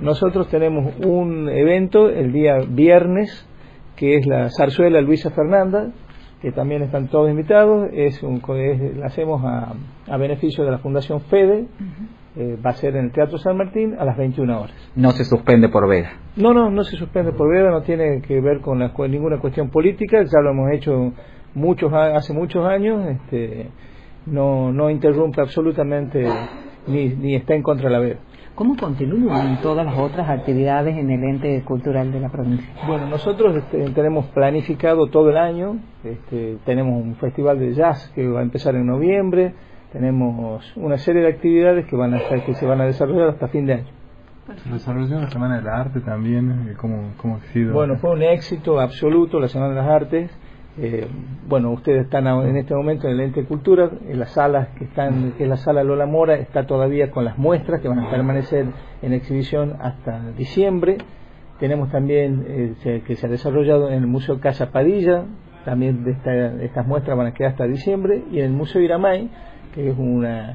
Nosotros tenemos un evento el día viernes, que es la zarzuela Luisa Fernanda, que también están todos invitados. La hacemos a beneficio de la Fundación FEDE. Va a ser en el Teatro San Martín a las 21 horas. ¿No se suspende por veda? No se suspende por veda, no tiene que ver con ninguna cuestión política, ya lo hemos hecho hace muchos años. No interrumpe absolutamente ni está en contra de la veda. ¿Cómo continúan todas las otras actividades en el ente cultural de la provincia? Bueno, nosotros tenemos planificado todo el año. Tenemos un festival de jazz que va a empezar en noviembre. Tenemos una serie de actividades que se van a desarrollar hasta fin de año. Se desarrolló la Semana de las Artes también. ¿Cómo ha sido? Bueno, fue un éxito absoluto la Semana de las Artes. Ustedes están en este momento en el ente de cultura, en las salas que es la sala Lola Mora, está todavía con las muestras que van a permanecer en exhibición hasta diciembre. Tenemos también que se ha desarrollado en el Museo Casa Padilla, también estas muestras van a quedar hasta diciembre, y en el Museo Iramay, que es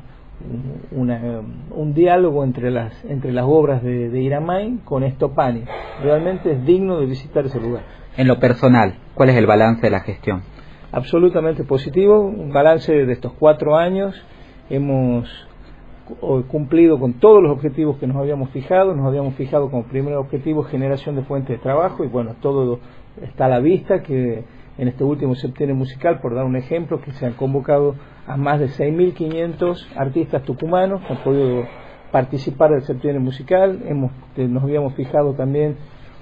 un diálogo entre las obras de Iramay con Estopani. Realmente es digno de visitar ese lugar. En lo personal, ¿cuál es el balance de la gestión? Absolutamente positivo, un balance de estos 4 años. Hemos cumplido con todos los objetivos que nos habíamos fijado. Nos habíamos fijado como primer objetivo generación de fuentes de trabajo, y bueno, todo está a la vista, que en este último septiembre musical, por dar un ejemplo, que se han convocado a más de 6.500 artistas tucumanos que han podido participar del septiembre musical. Nos habíamos fijado también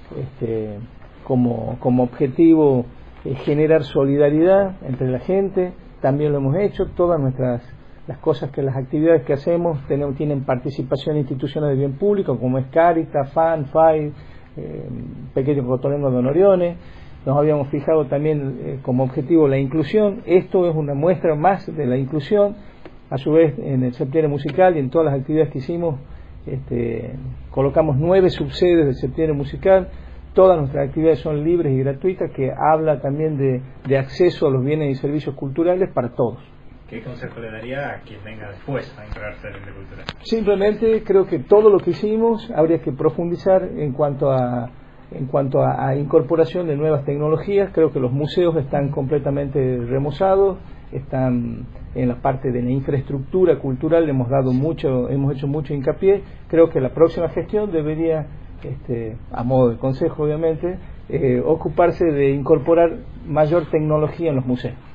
como objetivo generar solidaridad entre la gente. También lo hemos hecho. Todas las actividades que hacemos tienen participación institucional de bien público, como es Caritas, FAN, FAI, Pequeño Cotolengo de Honoriones. Nos habíamos fijado también como objetivo la inclusión. Esto es una muestra más de la inclusión. A su vez, en el septiembre musical y en todas las actividades que hicimos, colocamos 9 subsedes del septiembre musical. Todas nuestras actividades son libres y gratuitas, que habla también de acceso a los bienes y servicios culturales para todos. ¿Qué consejo le daría a quien venga después a integrarse al ente cultural? Simplemente creo que todo lo que hicimos habría que profundizar en cuanto a incorporación de nuevas tecnologías. Creo que los museos están completamente remozados, están en la parte de la infraestructura cultural, hemos hecho mucho hincapié. Creo que la próxima gestión debería, a modo de consejo obviamente, ocuparse de incorporar mayor tecnología en los museos.